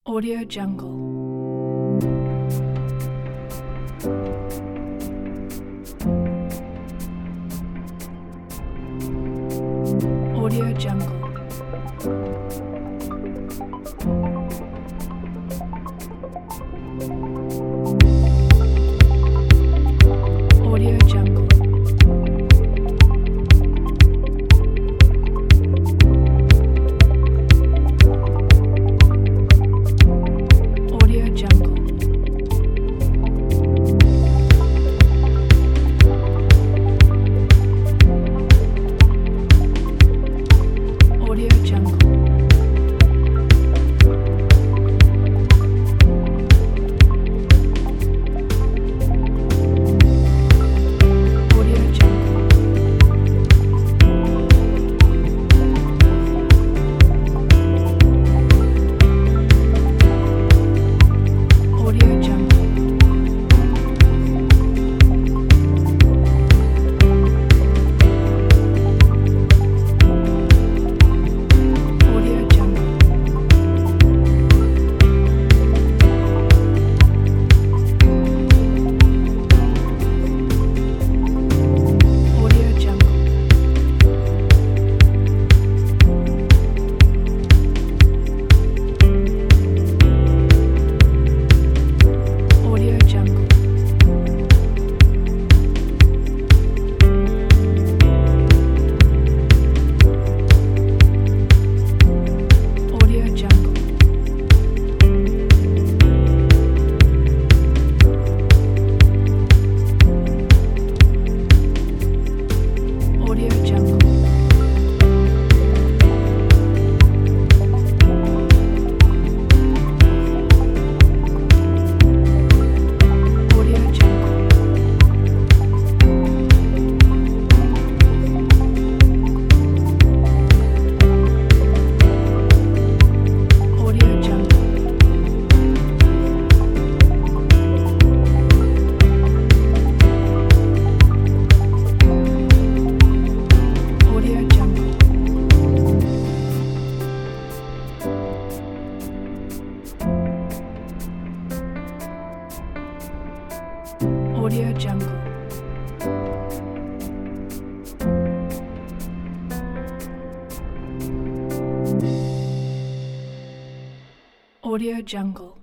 Audio Jungle. Audio Jungle. Audio Jungle. Audio Jungle. Audio Jungle. Audio Jungle. Audio Jungle. Audio Jungle. Audio Jungle. Audio Jungle. Audio Jungle. Audio Jungle. Audio Jungle. Audio Jungle. Audio Jungle. Audio Jungle. Audio Jungle.